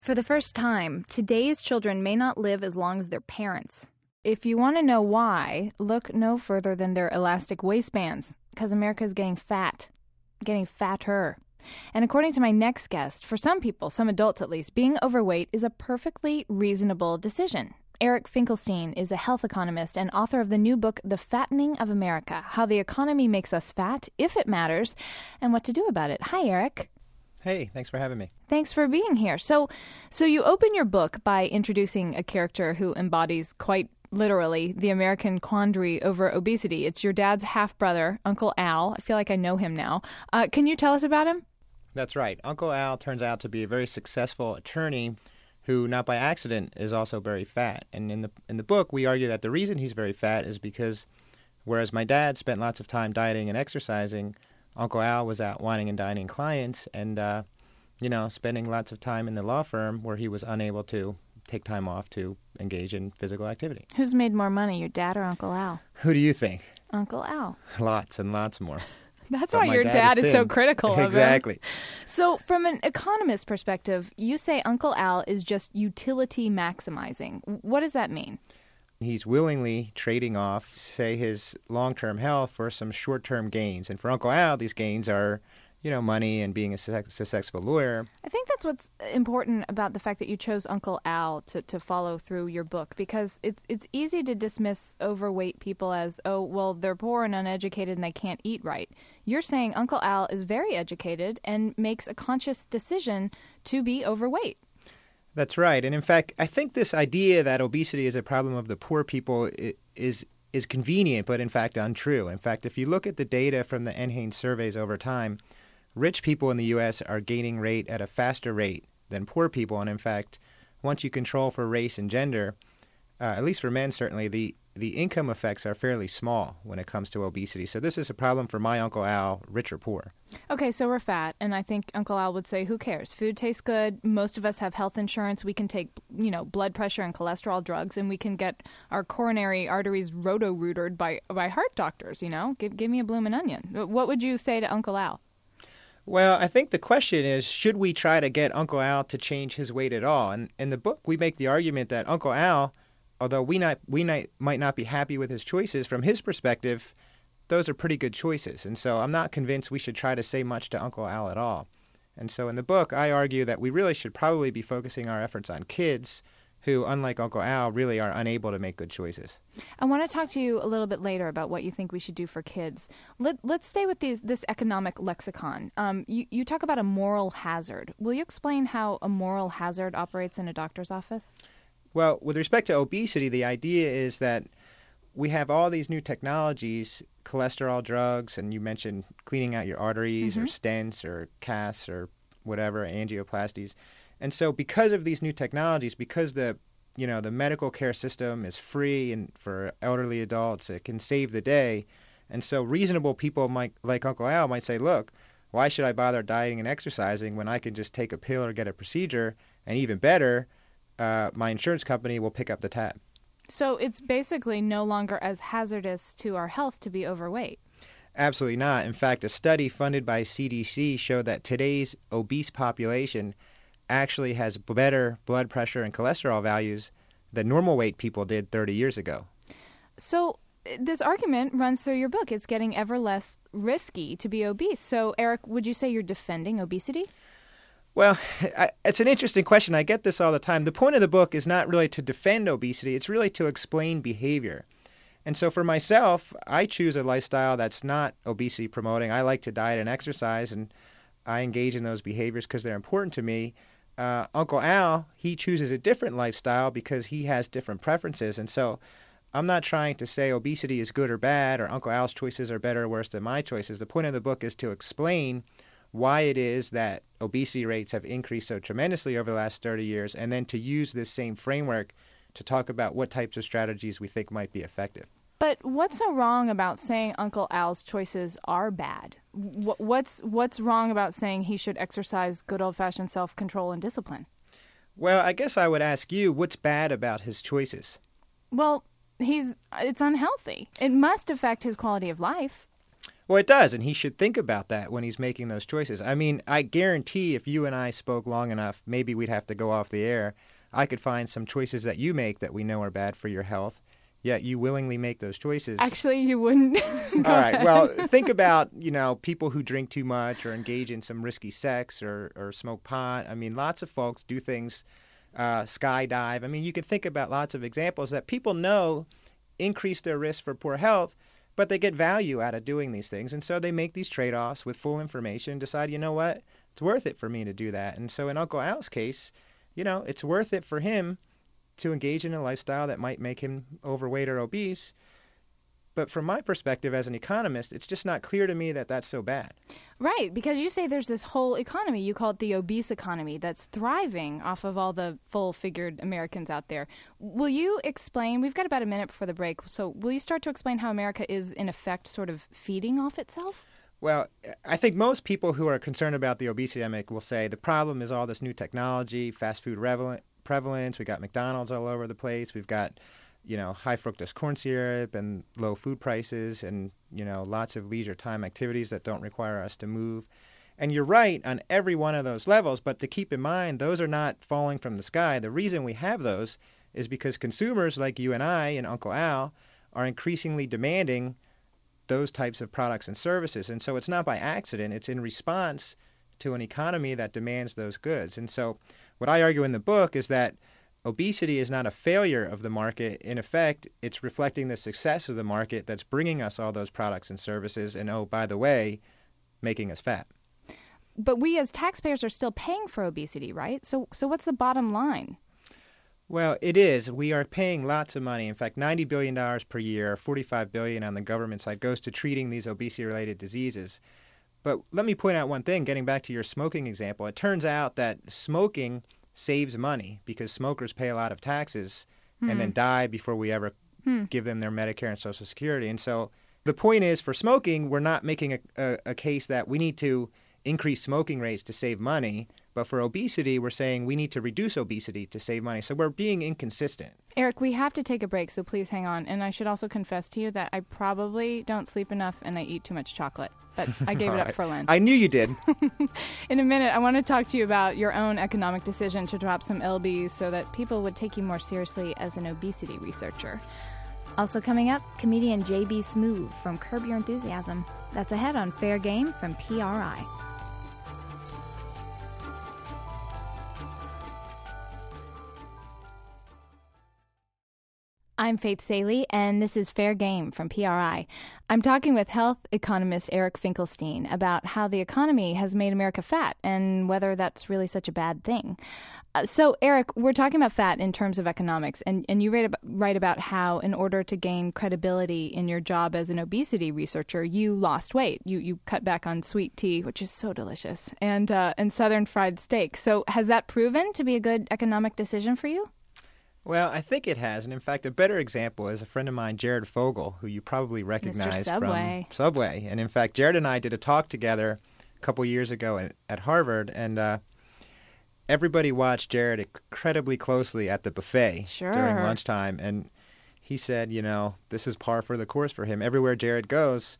For the first time, today's children may not live as long as their parents. If you want to know why, look no further than their elastic waistbands, because America's getting fat, getting fatter. And according to my next guest, for some people, some adults at least, being overweight is a perfectly reasonable decision. Eric Finkelstein is a health economist and author of the new book, The Fattening of America, How the Economy Makes Us Fat, If It Matters, and What to Do About It. Hi, Eric. Hey, thanks for having me. Thanks for being here. So you open your book by introducing a character who embodies quite literally the American quandary over obesity. It's your dad's half-brother, Uncle Al. I feel like I know him now. Can you tell us about him? That's right. Uncle Al turns out to be a very successful attorney who, not by accident, is also very fat. And in the book, we argue that the reason he's very fat is because whereas my dad spent lots of time dieting and exercising, Uncle Al was out wining and dining clients and, spending lots of time in the law firm where he was unable to take time off to engage in physical activity. Who's made more money, your dad or Uncle Al? Who do you think? Uncle Al. Lots and lots more. That's why your dad is so critical of him. Exactly. So from an economist perspective, you say Uncle Al is just utility maximizing. What does that mean? He's willingly trading off, say, his long-term health for some short-term gains. And for Uncle Al, these gains are, money and being a successful lawyer. I think that's what's important about the fact that you chose Uncle Al to follow through your book, because it's easy to dismiss overweight people as, oh, well, they're poor and uneducated and they can't eat right. You're saying Uncle Al is very educated and makes a conscious decision to be overweight. That's right. And in fact, I think this idea that obesity is a problem of the poor people is convenient, but in fact untrue. In fact, if you look at the data from the NHANES surveys over time, rich people in the U.S. are gaining weight at a faster rate than poor people. And in fact, once you control for race and gender, at least for men certainly, the income effects are fairly small when it comes to obesity. So this is a problem for my Uncle Al, rich or poor. Okay, so we're fat, and I think Uncle Al would say, who cares? Food tastes good. Most of us have health insurance. We can take, blood pressure and cholesterol drugs, and we can get our coronary arteries roto-rooted by heart doctors, Give me a bloomin' onion. What would you say to Uncle Al? Well, I think the question is, should we try to get Uncle Al to change his weight at all? And in the book, we make the argument that Uncle Al, although we might not be happy with his choices, from his perspective, those are pretty good choices. And so I'm not convinced we should try to say much to Uncle Al at all. And so in the book, I argue that we really should probably be focusing our efforts on kids who, unlike Uncle Al, really are unable to make good choices. I want to talk to you a little bit later about what you think we should do for kids. Let's stay with this economic lexicon. You talk about a moral hazard. Will you explain how a moral hazard operates in a doctor's office? Well, with respect to obesity, the idea is that we have all these new technologies, cholesterol drugs, and you mentioned cleaning out your arteries or stents or casts or whatever, angioplasties. And so because of these new technologies, because the medical care system is free and for elderly adults, it can save the day. And so reasonable people like Uncle Al might say, look, why should I bother dieting and exercising when I can just take a pill or get a procedure? And even better, my insurance company will pick up the tab. So it's basically no longer as hazardous to our health to be overweight. Absolutely not. In fact, a study funded by CDC showed that today's obese population actually has better blood pressure and cholesterol values than normal weight people did 30 years ago. So this argument runs through your book. It's getting ever less risky to be obese. So, Eric, would you say you're defending obesity? Well, it's an interesting question. I get this all the time. The point of the book is not really to defend obesity. It's really to explain behavior. And so for myself, I choose a lifestyle that's not obesity promoting. I like to diet and exercise, and I engage in those behaviors because they're important to me. Uncle Al, he chooses a different lifestyle because he has different preferences. And so I'm not trying to say obesity is good or bad, or Uncle Al's choices are better or worse than my choices. The point of the book is to explain why it is that obesity rates have increased so tremendously over the last 30 years, and then to use this same framework to talk about what types of strategies we think might be effective. But what's so wrong about saying Uncle Al's choices are bad? What's wrong about saying he should exercise good old-fashioned self-control and discipline? Well, I guess I would ask you, what's bad about his choices? Well, it's unhealthy. It must affect his quality of life. Well, it does, and he should think about that when he's making those choices. I mean, I guarantee if you and I spoke long enough, maybe we'd have to go off the air. I could find some choices that you make that we know are bad for your health, yet you willingly make those choices. Actually, you wouldn't. All right. Well, think about, people who drink too much or engage in some risky sex or smoke pot. I mean, lots of folks do things, skydive. I mean, you can think about lots of examples that people know increase their risk for poor health, but they get value out of doing these things. And so they make these trade-offs with full information and decide, you know what, it's worth it for me to do that. And so in Uncle Al's case, it's worth it for him to engage in a lifestyle that might make him overweight or obese. But from my perspective as an economist, it's just not clear to me that that's so bad. Right, because you say there's this whole economy, you call it the obese economy, that's thriving off of all the full-figured Americans out there. Will you explain, we've got about a minute before the break, so will you start to explain how America is, in effect, sort of feeding off itself? Well, I think most people who are concerned about the obesity epidemic will say the problem is all this new technology, fast food prevalence, we got McDonald's all over the place, we've got high fructose corn syrup and low food prices and, lots of leisure time activities that don't require us to move. And you're right on every one of those levels, but to keep in mind, those are not falling from the sky. The reason we have those is because consumers like you and I and Uncle Al are increasingly demanding those types of products and services. And so it's not by accident. It's in response to an economy that demands those goods. And so what I argue in the book is that obesity is not a failure of the market. In effect, it's reflecting the success of the market that's bringing us all those products and services and, oh, by the way, making us fat. But we as taxpayers are still paying for obesity, right? So what's the bottom line? Well, it is. We are paying lots of money. In fact, $90 billion per year, $45 billion on the government side goes to treating these obesity-related diseases. But let me point out one thing, getting back to your smoking example. It turns out that smoking saves money because smokers pay a lot of taxes and then die before we ever give them their Medicare and Social Security. And so the point is, for smoking, we're not making a case that we need to increase smoking rates to save money. But for obesity, we're saying we need to reduce obesity to save money. So we're being inconsistent. Eric, we have to take a break, so please hang on. And I should also confess to you that I probably don't sleep enough and I eat too much chocolate. But I gave it up for Lent. I knew you did. In a minute, I want to talk to you about your own economic decision to drop some lbs so that people would take you more seriously as an obesity researcher. Also coming up, comedian J.B. Smoove from Curb Your Enthusiasm. That's ahead on Fair Game from PRI. I'm Faith Saley, and this is Fair Game from PRI. I'm talking with health economist Eric Finkelstein about how the economy has made America fat and whether that's really such a bad thing. So, Eric, we're talking about fat in terms of economics, and you write about how in order to gain credibility in your job as an obesity researcher, you lost weight. You cut back on sweet tea, which is so delicious, and Southern fried steak. So has that proven to be a good economic decision for you? Well, I think it has. And in fact, a better example is a friend of mine, Jared Fogle, who you probably recognize from Subway. And in fact, Jared and I did a talk together a couple years ago at Harvard, and everybody watched Jared incredibly closely at the buffet during lunchtime. And he said, this is par for the course for him. Everywhere Jared goes,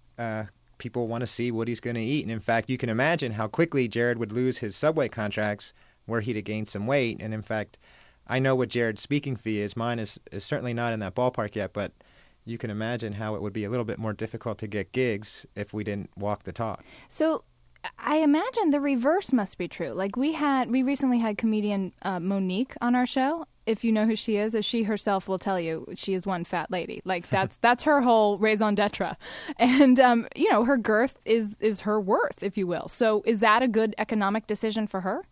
people want to see what he's going to eat. And in fact, you can imagine how quickly Jared would lose his Subway contracts where he'd have gained some weight. And in fact, I know what Jared's speaking fee is. Mine is certainly not in that ballpark yet, but you can imagine how it would be a little bit more difficult to get gigs if we didn't walk the talk. So I imagine the reverse must be true. Like we recently had comedian Monique on our show. If you know who she is, as she herself will tell you, she is one fat lady. Like that's her whole raison d'etre. And, her girth is her worth, if you will. So is that a good economic decision for her?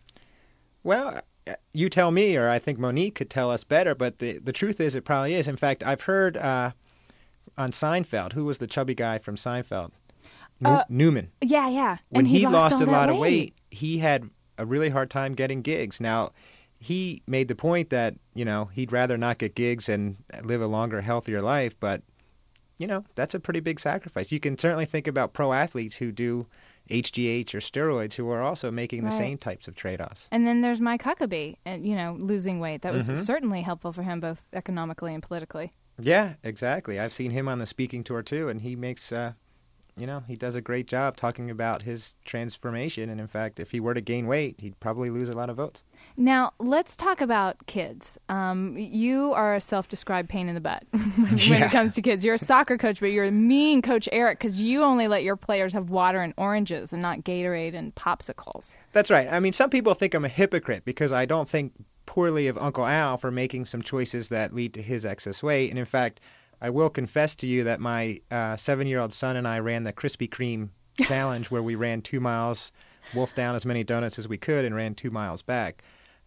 Well, you tell me, or I think Monique could tell us better, but the truth is it probably is. In fact, I've heard on Seinfeld, who was the chubby guy from Seinfeld? Newman. Yeah. When he lost a lot of weight, he had a really hard time getting gigs. Now, he made the point that, he'd rather not get gigs and live a longer, healthier life, but, that's a pretty big sacrifice. You can certainly think about pro athletes who do HGH or steroids who are also making the same types of trade-offs. And then there's Mike Huckabee, and losing weight. That was certainly helpful for him both economically and politically. Yeah, exactly. I've seen him on the speaking tour too, and he makes he does a great job talking about his transformation. And in fact, if he were to gain weight, he'd probably lose a lot of votes. Now, let's talk about kids. You are a self-described pain in the butt when it comes to kids. You're a soccer coach, but you're a mean coach, Eric, because you only let your players have water and oranges and not Gatorade and popsicles. That's right. I mean, some people think I'm a hypocrite because I don't think poorly of Uncle Al for making some choices that lead to his excess weight. And in fact, I will confess to you that my 7-year-old son and I ran the Krispy Kreme challenge where we ran 2 miles, wolfed down as many donuts as we could, and ran 2 miles back.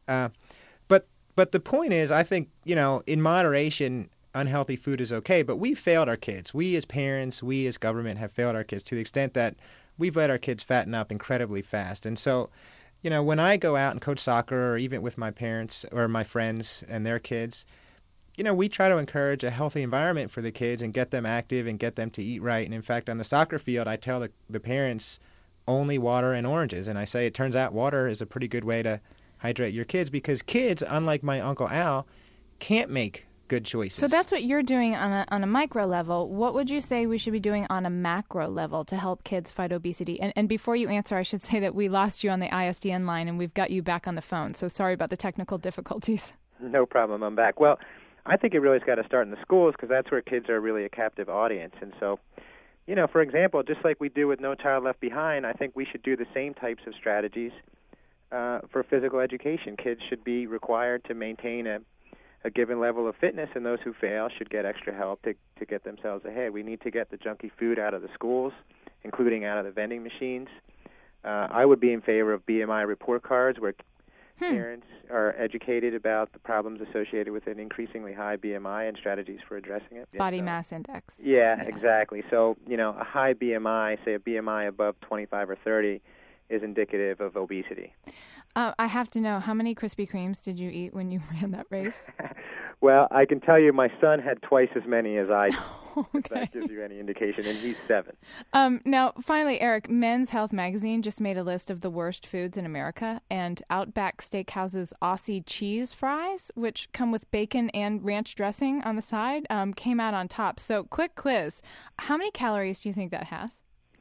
But the point is, I think, in moderation, unhealthy food is okay, but we failed our kids. We as parents, we as government have failed our kids to the extent that we've let our kids fatten up incredibly fast. And so, when I go out and coach soccer or even with my parents or my friends and their kids, we try to encourage a healthy environment for the kids and get them active and get them to eat right. And in fact, on the soccer field, I tell the parents only water and oranges. And I say it turns out water is a pretty good way to hydrate your kids because kids, unlike my Uncle Al, can't make good choices. So that's what you're doing on a micro level. What would you say we should be doing on a macro level to help kids fight obesity? And before you answer, I should say that we lost you on the ISDN line and we've got you back on the phone. So sorry about the technical difficulties. No problem. I'm back. Well, I think it really's got to start in the schools because that's where kids are really a captive audience. And so, for example, just like we do with No Child Left Behind, I think we should do the same types of strategies for physical education. Kids should be required to maintain a given level of fitness, and those who fail should get extra help to get themselves ahead. We need to get the junky food out of the schools, including out of the vending machines. I would be in favor of BMI report cards where parents are educated about the problems associated with an increasingly high BMI and strategies for addressing it. Body mass index. Yeah, exactly. So, a high BMI, say a BMI above 25 or 30, is indicative of obesity. I have to know, how many Krispy Kremes did you eat when you ran that race? Well, I can tell you my son had twice as many as I did. Okay. If that gives you any indication, and he's 7. Now, finally, Eric, Men's Health Magazine just made a list of the worst foods in America, and Outback Steakhouse's Aussie cheese fries, which come with bacon and ranch dressing on the side, came out on top. So, quick quiz. How many calories do you think that has?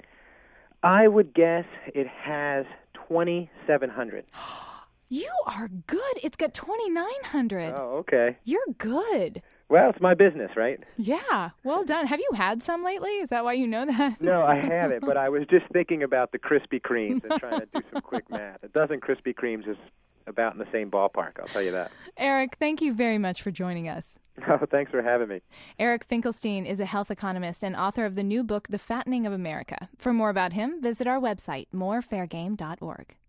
I would guess it has 2,700. You are good. It's got 2,900. Oh, okay. You're good. Well, it's my business, right? Yeah. Well done. Have you had some lately? Is that why you know that? No, I haven't, but I was just thinking about the Krispy Kremes and trying to do some quick math. A dozen Krispy Kremes is about in the same ballpark, I'll tell you that. Eric, thank you very much for joining us. Oh, thanks for having me. Eric Finkelstein is a health economist and author of the new book, The Fattening of America. For more about him, visit our website, morefairgame.org.